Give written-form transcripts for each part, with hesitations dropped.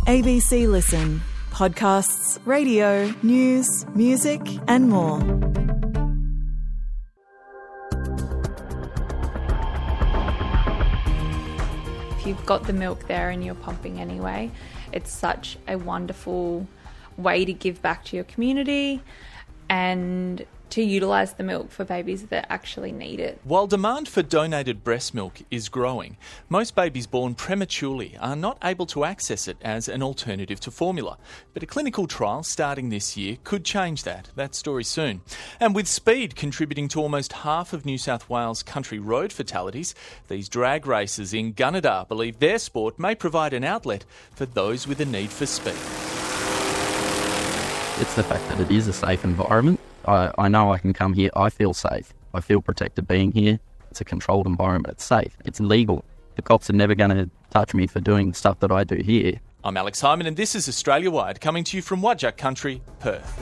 ABC Listen. Podcasts, radio, news, music and more. If you've got the milk there and you're pumping anyway, it's such a wonderful way to give back to your community and to utilise the milk for babies that actually need it. While demand for donated breast milk is growing, most babies born prematurely are not able to access it as an alternative to formula. But a clinical trial starting this year could change that. That story soon. And with speed contributing to almost half of New South Wales country road fatalities, these drag racers in Gunnedah believe their sport may provide an outlet for those with a need for speed. It's the fact that it is a safe environment. I know I can come here, I feel safe. I feel protected being here. It's a controlled environment, it's safe, it's legal. The cops are never going to touch me for doing stuff that I do here. I'm Alex Hyman and this is Australia Wide, coming to you from Whadjuk Country, Perth.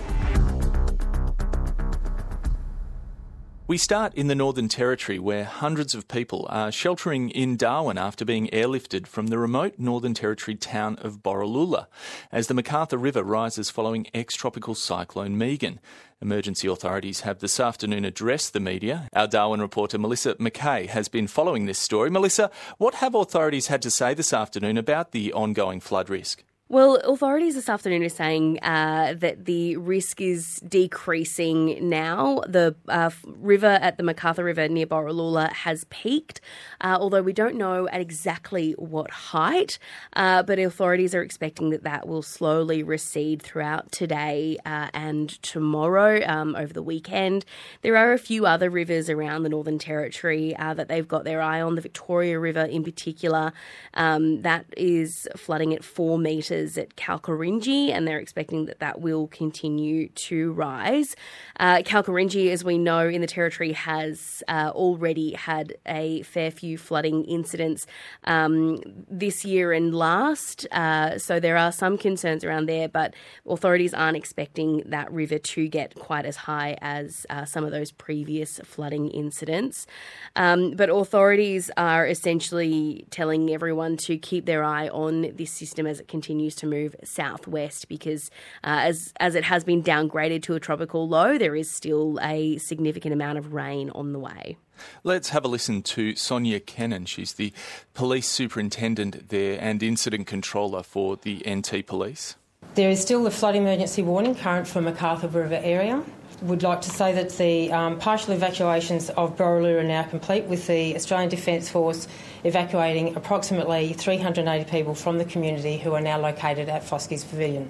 We start in the Northern Territory, where hundreds of people are sheltering in Darwin after being airlifted from the remote Northern Territory town of Borroloola as the MacArthur River rises following ex-tropical cyclone Megan. Emergency authorities have this afternoon addressed the media. Our Darwin reporter Melissa McKay has been following this story. Melissa, what have authorities had to say this afternoon about the ongoing flood risk? Well, authorities this afternoon are saying that the risk is decreasing now. The river at the MacArthur River near Borroloola has peaked, although we don't know at exactly what height. But authorities are expecting that will slowly recede throughout today and tomorrow over the weekend. There are a few other rivers around the Northern Territory that they've got their eye on. The Victoria River in particular, that is flooding at 4 metres at Kalkarinji, and they're expecting that will continue to rise. Kalkarinji, as we know, in the Territory has already had a fair few flooding incidents this year and last, so there are some concerns around there, but authorities aren't expecting that river to get quite as high as some of those previous flooding incidents. But authorities are essentially telling everyone to keep their eye on this system as it continues to move southwest, because as it has been downgraded to a tropical low, there is still a significant amount of rain on the way. Let's have a listen to Sonia Kennan. She's the police superintendent there and incident controller for the NT Police. There is still the flood emergency warning current for MacArthur River area. Would like to say that the partial evacuations of Borroloola are now complete, with the Australian Defence Force evacuating approximately 380 people from the community who are now located at Foskey's Pavilion.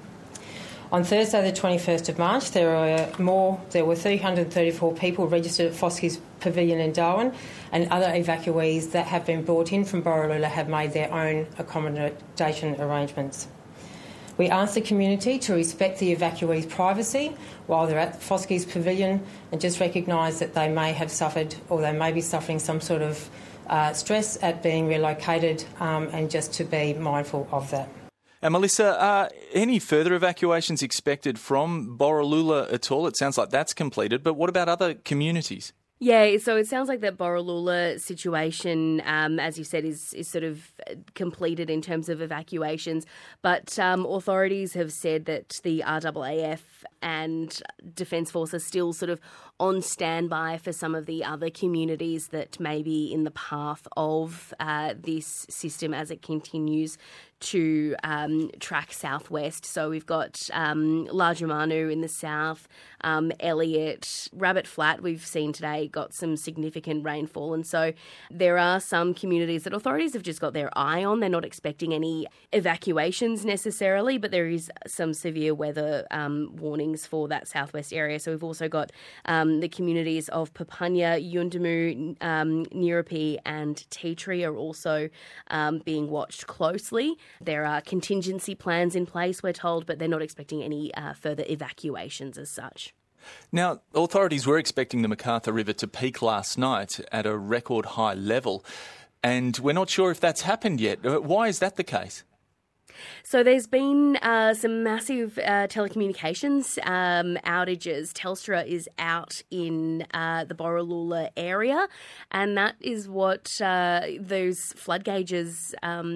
On Thursday the 21st of March, there were 334 people registered at Foskey's Pavilion in Darwin, and other evacuees that have been brought in from Borroloola have made their own accommodation arrangements. We ask the community to respect the evacuees' privacy while they're at Foskey's Pavilion, and just recognise that they may have suffered, or they may be suffering, some sort of stress at being relocated, and just to be mindful of that. And Melissa, are any further evacuations expected from Borroloola at all? It sounds like that's completed, but what about other communities? Yeah, so it sounds like that Borroloola situation, as you said, is sort of completed in terms of evacuations. But authorities have said that the RAAF and Defence Force are still sort of on standby for some of the other communities that may be in the path of this system as it continues to track southwest. So we've got Largemanu in the south, Elliot, Rabbit Flat we've seen today got some significant rainfall, and so there are some communities that authorities have just got their eye on. They're not expecting any evacuations necessarily, but there is some severe weather warnings for that southwest area. So we've also got the communities of Papunya, Yuendumu, Nirrippi and Tea Tree are also being watched closely. There are contingency plans in place, we're told, but they're not expecting any further evacuations as such. Now, authorities were expecting the MacArthur River to peak last night at a record high level, and we're not sure if that's happened yet. Why is that the case? So there's been some massive telecommunications outages. Telstra is out in the Borroloola area, and that is what those flood gauges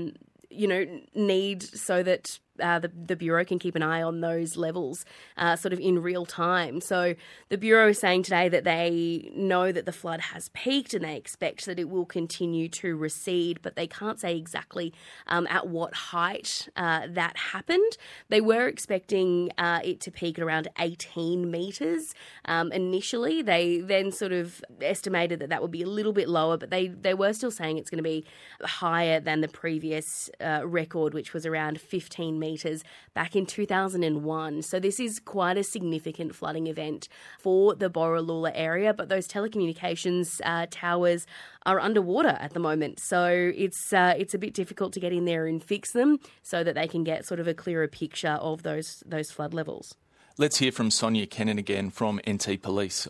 need so that the Bureau can keep an eye on those levels sort of in real time. So the Bureau is saying today that they know that the flood has peaked and they expect that it will continue to recede, but they can't say exactly at what height that happened. They were expecting it to peak at around 18 metres initially. They then sort of estimated that would be a little bit lower, but they were still saying it's going to be higher than the previous record, which was around 15 metres back in 2001. So this is quite a significant flooding event for the Borroloola area, but those telecommunications towers are underwater at the moment. So it's a bit difficult to get in there and fix them so that they can get sort of a clearer picture of those flood levels. Let's hear from Sonia Kennan again from NT Police.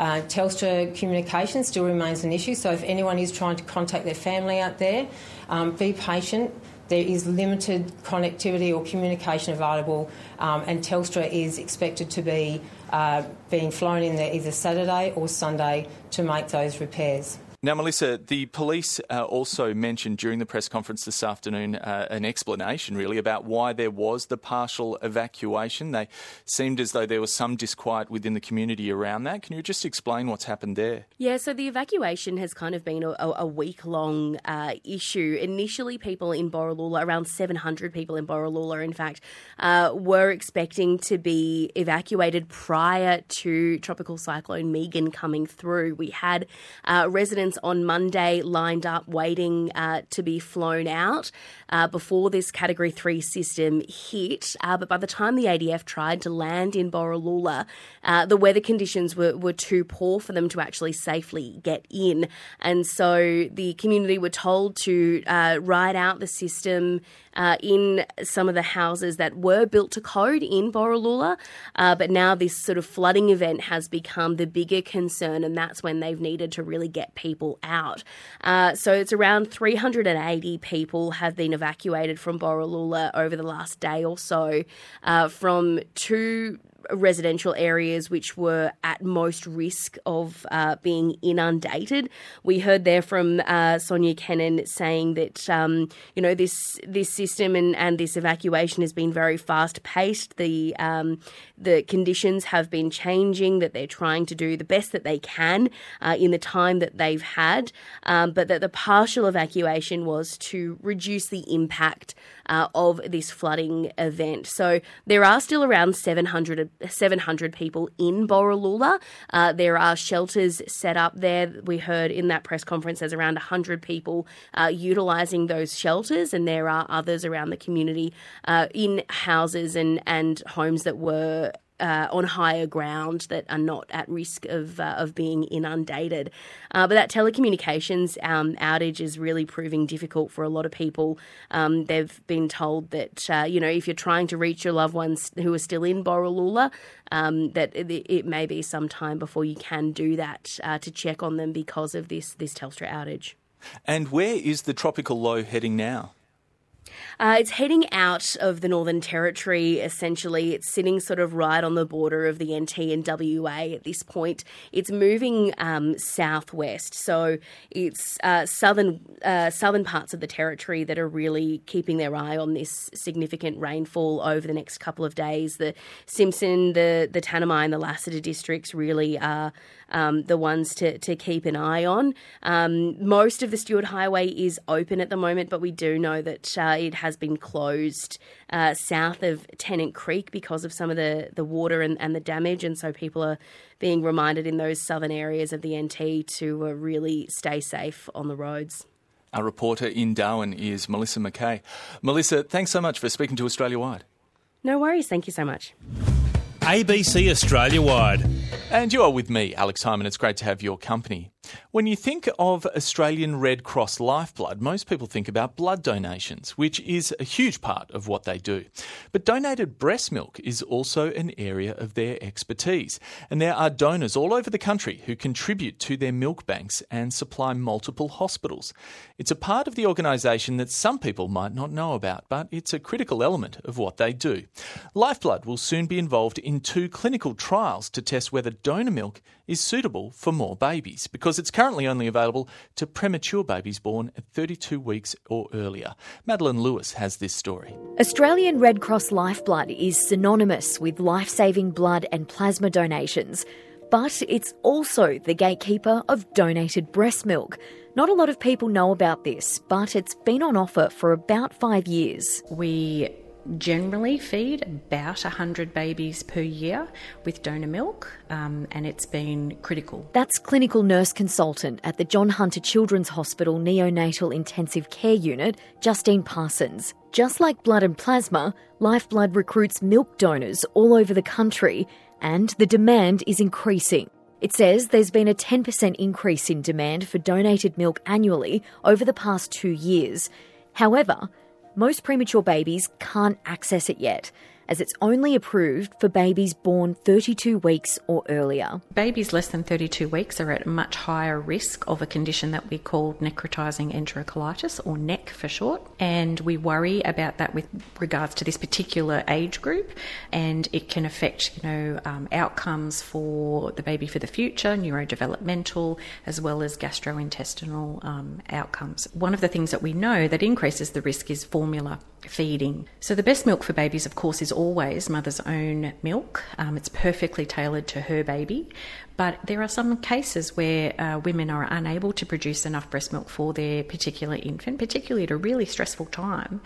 Telstra communication still remains an issue, so if anyone is trying to contact their family out there, be patient. There is limited connectivity or communication available, and Telstra is expected to be being flown in there either Saturday or Sunday to make those repairs. Now, Melissa, the police also mentioned during the press conference this afternoon an explanation, really, about why there was the partial evacuation. They seemed as though there was some disquiet within the community around that. Can you just explain what's happened there? Yeah, so the evacuation has kind of been a week-long issue. Initially, people in Borroloola, around 700 people in Borroloola, in fact, were expecting to be evacuated prior to Tropical Cyclone Megan coming through. We had residents on Monday lined up waiting to be flown out before this Category 3 system hit. But by the time the ADF tried to land in Borroloola, the weather conditions were too poor for them to actually safely get in. And so the community were told to ride out the system in some of the houses that were built to code in Borroloola. But now this sort of flooding event has become the bigger concern, and that's when they've needed to really get people out. So it's around 380 people have been evacuated from Borroloola over the last day or so from two residential areas which were at most risk of being inundated. We heard there from Sonia Kennan saying that this system and this evacuation has been very fast paced. The conditions have been changing, that they're trying to do the best that they can in the time that they've had, but that the partial evacuation was to reduce the impact of this flooding event. So there are still around 700 people in Borroloola. There are shelters set up there. We heard in that press conference there's around 100 people utilising those shelters, and there are others around the community in houses and homes that were on higher ground that are not at risk of being inundated. But that telecommunications outage is really proving difficult for a lot of people. They've been told that, if you're trying to reach your loved ones who are still in Borroloola, that it may be some time before you can do that to check on them because of this Telstra outage. And where is the tropical low heading now? It's heading out of the Northern Territory, essentially. It's sitting sort of right on the border of the NT and WA at this point. It's moving southwest, so it's southern parts of the Territory that are really keeping their eye on this significant rainfall over the next couple of days. The Simpson, the Tanami and the Lassiter districts really are the ones to keep an eye on. Most of the Stewart Highway is open at the moment, but we do know that it has been closed south of Tennant Creek because of some of the water and the damage, and so people are being reminded in those southern areas of the NT to really stay safe on the roads. Our reporter in Darwin is Melissa McKay. Melissa, thanks so much for speaking to Australia Wide. No worries, thank you so much. ABC Australia Wide. And you are with me, Alex Hyman. It's great to have your company. When you think of Australian Red Cross Lifeblood, most people think about blood donations, which is a huge part of what they do. But donated breast milk is also an area of their expertise. And there are donors all over the country who contribute to their milk banks and supply multiple hospitals. It's a part of the organisation that some people might not know about, but it's a critical element of what they do. Lifeblood will soon be involved in 2 clinical trials to test whether donor milk is suitable for more babies, because because it's currently only available to premature babies born at 32 weeks or earlier. Madeline Lewis has this story. Australian Red Cross Lifeblood is synonymous with life-saving blood and plasma donations, but it's also the gatekeeper of donated breast milk. Not a lot of people know about this, but it's been on offer for about 5 years. We generally feed about 100 babies per year with donor milk, and it's been critical. That's clinical nurse consultant at the John Hunter Children's Hospital Neonatal Intensive Care Unit, Justine Parsons. Just like blood and plasma, Lifeblood recruits milk donors all over the country, and the demand is increasing. It says there's been a 10% increase in demand for donated milk annually over the past 2 years. However, most premature babies can't access it yet, as it's only approved for babies born 32 weeks or earlier. Babies less than 32 weeks are at much higher risk of a condition that we call necrotizing enterocolitis, or NEC for short, and we worry about that with regards to this particular age group, and it can affect outcomes for the baby for the future, neurodevelopmental, as well as gastrointestinal outcomes. One of the things that we know that increases the risk is formula feeding. So the best milk for babies, of course, is always mother's own milk. It's perfectly tailored to her baby. But there are some cases where women are unable to produce enough breast milk for their particular infant, particularly at a really stressful time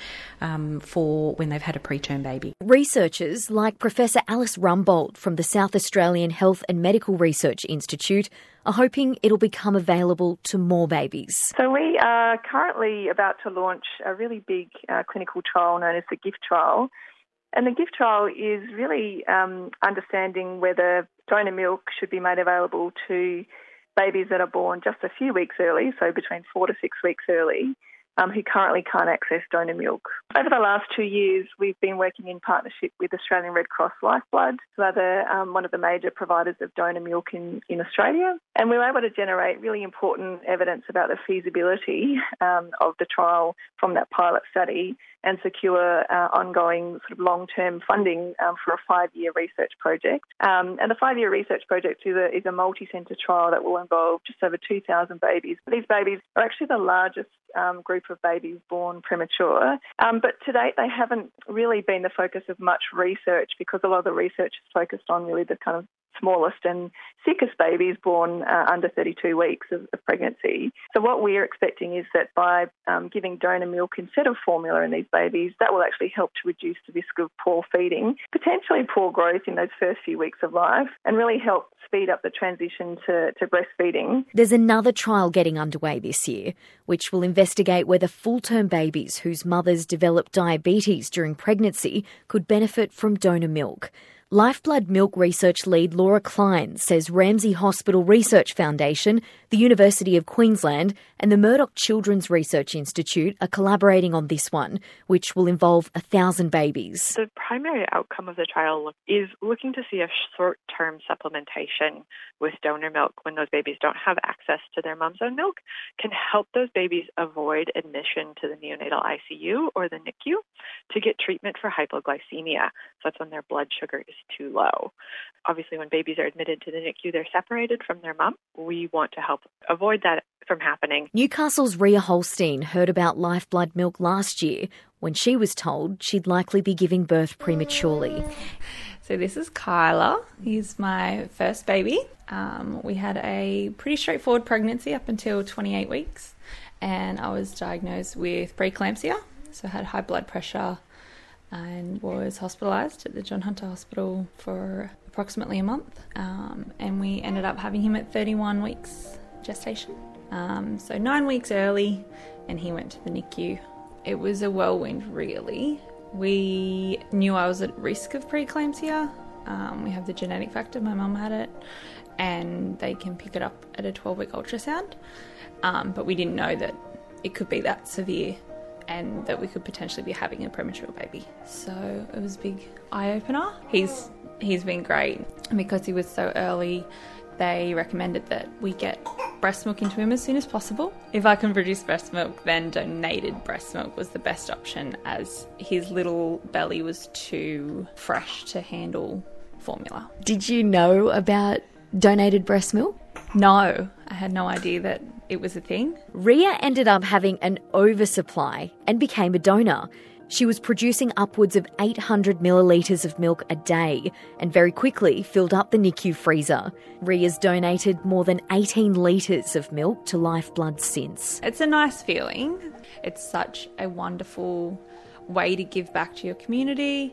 for when they've had a preterm baby. Researchers like Professor Alice Rumbold from the South Australian Health and Medical Research Institute are hoping it'll become available to more babies. So we are currently about to launch a really big clinical trial known as the GIFT trial. And the GIFT trial is really understanding whether donor milk should be made available to babies that are born just a few weeks early, so between 4 to 6 weeks early, who currently can't access donor milk. Over the last 2 years, we've been working in partnership with Australian Red Cross Lifeblood, who are one of the major providers of donor milk in Australia. And we were able to generate really important evidence about the feasibility of the trial from that pilot study and secure ongoing sort of long-term funding for a 5-year research project. And the 5-year research project is a multi-centre trial that will involve just over 2,000 babies. These babies are actually the largest group of babies born premature. But to date, they haven't really been the focus of much research because a lot of the research is focused on really the kind of smallest and sickest babies born under 32 weeks of pregnancy. So what we're expecting is that by giving donor milk instead of formula in these babies, that will actually help to reduce the risk of poor feeding, potentially poor growth in those first few weeks of life, and really help speed up the transition to breastfeeding. There's another trial getting underway this year, which will investigate whether full-term babies whose mothers develop diabetes during pregnancy could benefit from donor milk. Lifeblood Milk Research lead Laura Klein says Ramsay Hospital Research Foundation, the University of Queensland and the Murdoch Children's Research Institute are collaborating on this one, which will involve 1,000 babies. The primary outcome of the trial is looking to see if short-term supplementation with donor milk when those babies don't have access to their mom's own milk can help those babies avoid admission to the neonatal ICU or the NICU to get treatment for hypoglycemia. So that's when their blood sugar is too low. Obviously, when babies are admitted to the NICU, they're separated from their mum. We want to help avoid that from happening. Newcastle's Ria Holstein heard about Lifeblood milk last year when she was told she'd likely be giving birth prematurely. So this is Kyla. He's my first baby. We had a pretty straightforward pregnancy up until 28 weeks, and I was diagnosed with preeclampsia, so I had high blood pressure and was hospitalised at the John Hunter Hospital for approximately a month, and we ended up having him at 31 weeks gestation. So 9 weeks early, and he went to the NICU. It was a whirlwind, really. We knew I was at risk of preeclampsia. We have the genetic factor, my mum had it, and they can pick it up at a 12-week ultrasound, but we didn't know that it could be that severe and that we could potentially be having a premature baby. So it was a big eye-opener. He's been great. And because he was so early, they recommended that we get breast milk into him as soon as possible. If I can produce breast milk, then donated breast milk was the best option, as his little belly was too fresh to handle formula. Did you know about donated breast milk? No, I had no idea that it was a thing. Ria ended up having an oversupply and became a donor. She was producing upwards of 800 millilitres of milk a day and very quickly filled up the NICU freezer. Ria's donated more than 18 litres of milk to Lifeblood since. It's a nice feeling. It's such a wonderful way to give back to your community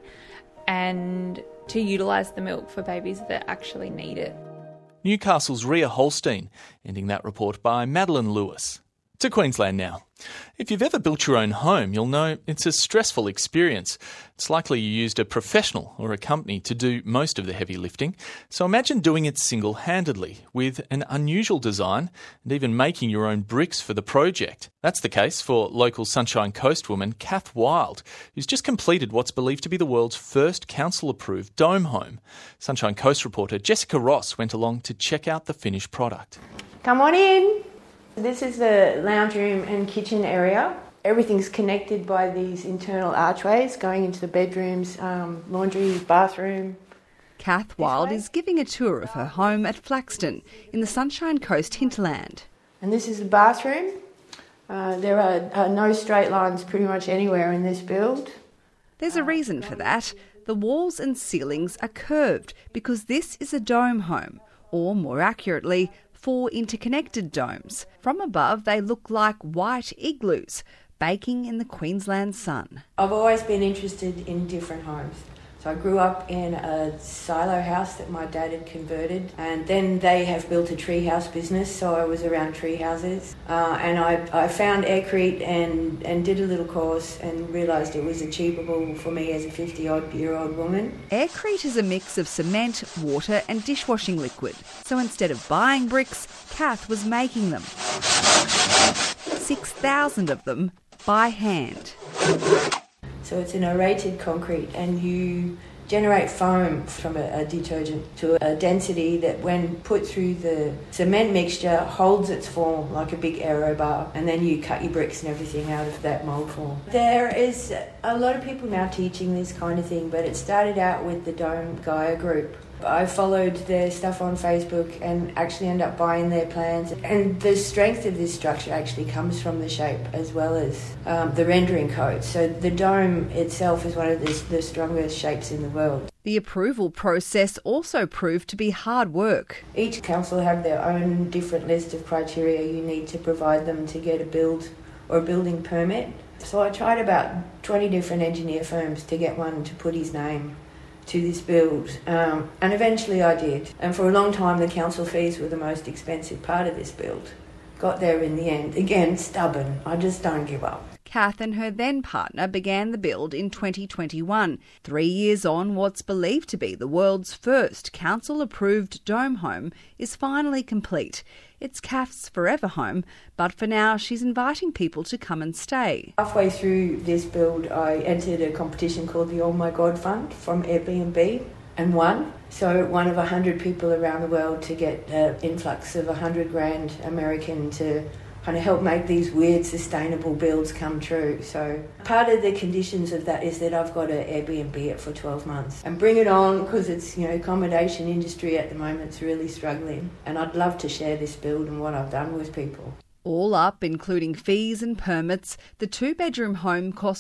and to utilise the milk for babies that actually need it. Newcastle's Ria Holstein, ending that report by Madeline Lewis. To Queensland now. If you've ever built your own home, you'll know it's a stressful experience. It's likely you used a professional or a company to do most of the heavy lifting. So imagine doing it single-handedly with an unusual design and even making your own bricks for the project. That's the case for local Sunshine Coast woman Kath Wild, who's just completed what's believed to be the world's first council-approved dome home. Sunshine Coast reporter Jessica Ross went along to check out the finished product. Come on in. This is the lounge room and kitchen area. Everything's connected by these internal archways going into the bedrooms, laundry, bathroom. Kath Wild is giving a tour of her home at Flaxton in the Sunshine Coast hinterland. And this is the bathroom. There are no straight lines pretty much anywhere in this build. There's a reason for that. The walls and ceilings are curved because this is a dome home, or more accurately, 4 interconnected domes. From above, they look like white igloos, baking in the Queensland sun. I've always been interested in different homes. So I grew up in a silo house that my dad had converted, and then they have built a tree house business, so I was around tree houses. And I found Aircrete and did a little course and realised it was achievable for me as a 50-odd-year-old woman. Aircrete is a mix of cement, water and dishwashing liquid. So instead of buying bricks, Kath was making them. 6,000 of them by hand. So it's an aerated concrete, and you generate foam from a detergent to a density that when put through the cement mixture holds its form like a big aero bar, and then you cut your bricks and everything out of that mould form. There is a lot of people now teaching this kind of thing, but it started out with the Dome Gaia group. I followed their stuff on Facebook and actually ended up buying their plans. And the strength of this structure actually comes from the shape as well as the rendering code. So the dome itself is one of the strongest shapes in the world. The approval process also proved to be hard work. Each council have their own different list of criteria you need to provide them to get a build or a building permit. So I tried about 20 different engineer firms to get one to put his name to this build, and eventually I did. And for a long time the council fees were the most expensive part of this build. Got there in the end. Again, stubborn. I just don't give up. Kath and her then partner began the build in 2021. 3 years on, what's believed to be the world's first council-approved dome home is finally complete. It's Kath's forever home, but for now she's inviting people to come and stay. Halfway through this build, I entered a competition called the Oh My God Fund from Airbnb and won. So one of 100 people around the world to get an influx of $100,000 American to kind of help make these weird sustainable builds come true. So part of the conditions of that is that I've got to Airbnb it for 12 months and bring it on, because it's, accommodation industry at the moment's really struggling, and I'd love to share this build and what I've done with people. All up, including fees and permits, the 2-bedroom home cost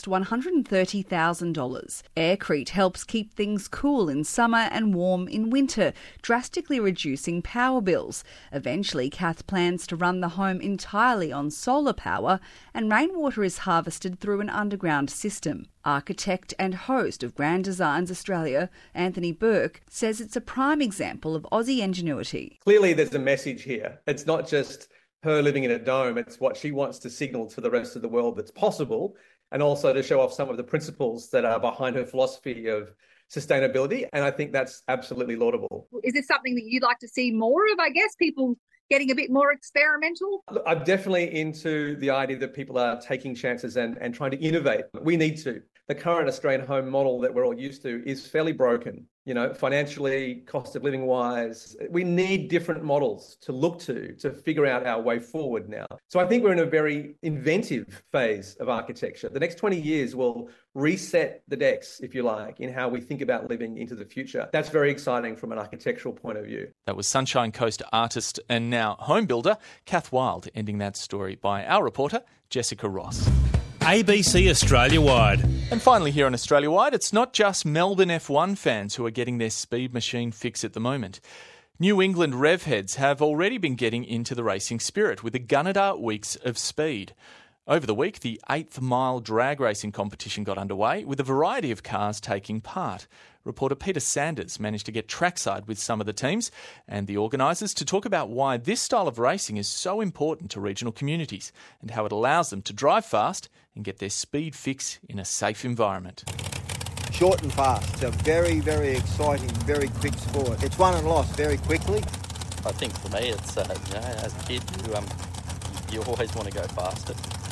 $130,000. Aircrete helps keep things cool in summer and warm in winter, drastically reducing power bills. Eventually, Kath plans to run the home entirely on solar power, and rainwater is harvested through an underground system. Architect and host of Grand Designs Australia, Anthony Burke, says it's a prime example of Aussie ingenuity. Clearly there's a message here. It's not just her living in a dome, it's what she wants to signal to the rest of the world that's possible, and also to show off some of the principles that are behind her philosophy of sustainability, and I think that's absolutely laudable. Is this something that you'd like to see more of, I guess, people getting a bit more experimental? I'm definitely into the idea that people are taking chances and trying to innovate. We need to. the current Australian home model that we're all used to is fairly broken. Financially, cost of living wise, we need different models to look to figure out our way forward now. So I think we're in a very inventive phase of architecture. The next 20 years will reset the decks, if you like, in how we think about living into the future. That's very exciting from an architectural point of view. That was Sunshine Coast artist and now home builder Kath Wild, ending that story by our reporter Jessica Ross. ABC Australia-wide. And finally here on Australia-wide, it's not just Melbourne F1 fans who are getting their speed machine fix at the moment. New England rev heads have already been getting into the racing spirit with the Gunnedah Weeks of Speed. Over the week, the 8th mile drag racing competition got underway with a variety of cars taking part. Reporter Peter Sanders managed to get trackside with some of the teams and the organisers to talk about why this style of racing is so important to regional communities and how it allows them to drive fast and get their speed fix in a safe environment. Short and fast. It's a very, very exciting, very quick sport. It's won and lost very quickly. I think for me, it's as a kid, you always want to go faster.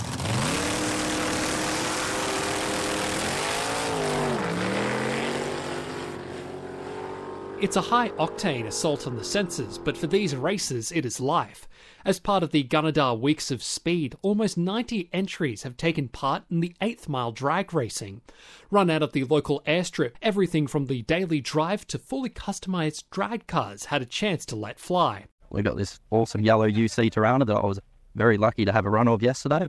It's a high-octane assault on the senses, but for these racers it is life. As part of the Gunnedah Weeks of Speed, almost 90 entries have taken part in the 8th mile drag racing. Run out of the local airstrip, everything from the daily drive to fully customised drag cars had a chance to let fly. We got this awesome yellow UC Tirana that I was very lucky to have a run of yesterday.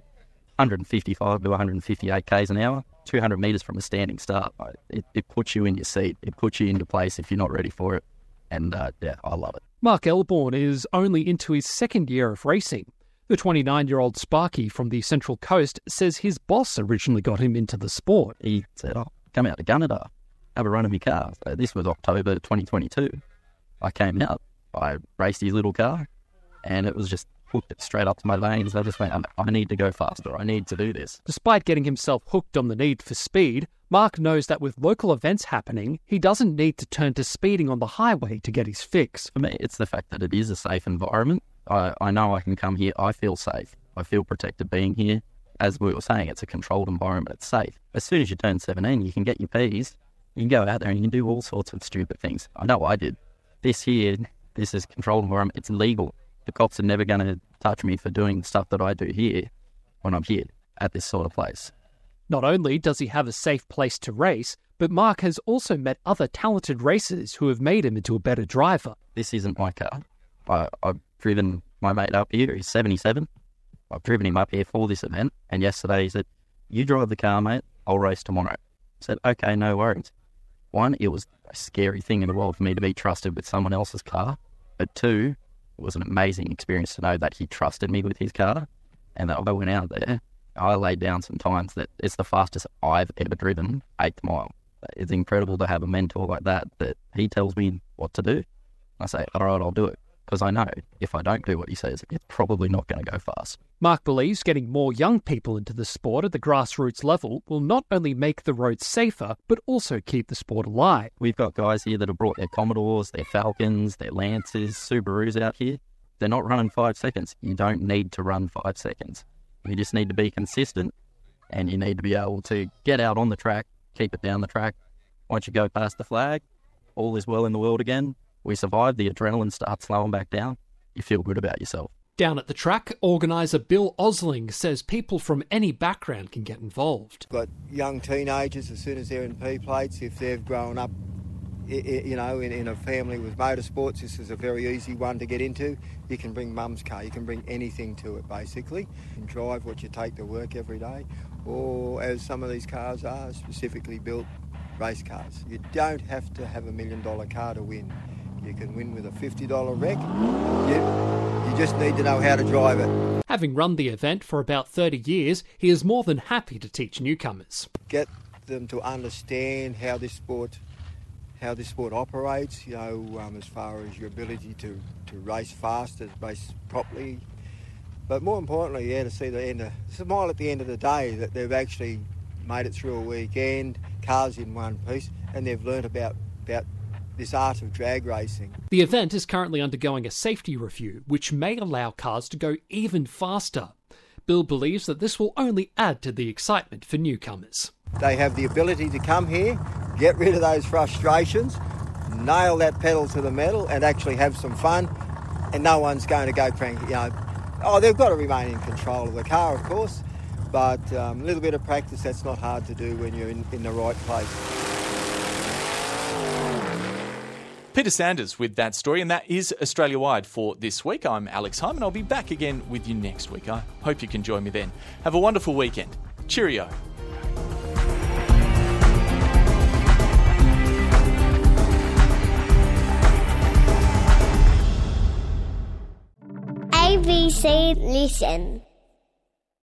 155 to 158 k's an hour, 200 metres from a standing start. It puts you in your seat. It puts you into place if you're not ready for it. And I love it. Mark Elborn is only into his second year of racing. The 29-year-old Sparky from the Central Coast says his boss originally got him into the sport. He said, come out to Gunnedah, have a run of my car. So this was October 2022. I came out, I raced his little car, and it was just hooked it straight up to my veins. I just went, I need to go faster. I need to do this. Despite getting himself hooked on the need for speed, Mark knows that with local events happening, he doesn't need to turn to speeding on the highway to get his fix. For me, it's the fact that it is a safe environment. I know I can come here. I feel safe. I feel protected being here. As we were saying, it's a controlled environment. It's safe. As soon as you turn 17, you can get your Ps. You can go out there and you can do all sorts of stupid things. I know I did. This is a controlled environment. It's legal. The cops are never going to touch me for doing the stuff that I do here when I'm here at this sort of place. Not only does he have a safe place to race, but Mark has also met other talented racers who have made him into a better driver. This isn't my car. I've driven my mate up here. He's 77. I've driven him up here for this event. And yesterday he said, you drive the car, mate. I'll race tomorrow. I said, okay, no worries. One, it was a scary thing in the world for me to be trusted with someone else's car. But two, it was an amazing experience to know that he trusted me with his car and that I went out there. I laid down some times that it's the fastest I've ever driven, 8th mile. It's incredible to have a mentor like that he tells me what to do. I say, all right, I'll do it. Because I know if I don't do what he says, it's probably not going to go fast. Mark believes getting more young people into the sport at the grassroots level will not only make the roads safer, but also keep the sport alive. We've got guys here that have brought their Commodores, their Falcons, their Lancers, Subarus out here. They're not running 5 seconds. You don't need to run 5 seconds. You just need to be consistent and you need to be able to get out on the track, keep it down the track. Once you go past the flag, all is well in the world again. We survive, the adrenaline starts slowing back down. You feel good about yourself. Down at the track, organiser Bill Osling says people from any background can get involved. Got young teenagers, as soon as they're in P-plates, if they've grown up in a family with motorsports, this is a very easy one to get into. You can bring mum's car, you can bring anything to it basically. You can drive what you take to work every day, or as some of these cars are, specifically built race cars. You don't have to have $1 million car to win. You can win with a $50 wreck. You just need to know how to drive it. Having run the event for about 30 years, he is more than happy to teach newcomers. Get them to understand how this sport operates, as far as your ability to race fast, to race properly. But more importantly, to see the smile at the end of the day that they've actually made it through a weekend, cars in one piece, and they've learnt about this art of drag racing. The event is currently undergoing a safety review, which may allow cars to go even faster. Bill believes that this will only add to the excitement for newcomers. They have the ability to come here, get rid of those frustrations, nail that pedal to the metal and actually have some fun, and no one's going to go cranky. They've got to remain in control of the car, of course, but a little bit of practice, that's not hard to do when you're in the right place. Peter Sanders with that story, and that is Australia-wide for this week. I'm Alex Hyman. I'll be back again with you next week. I hope you can join me then. Have a wonderful weekend. Cheerio. ABC Listen.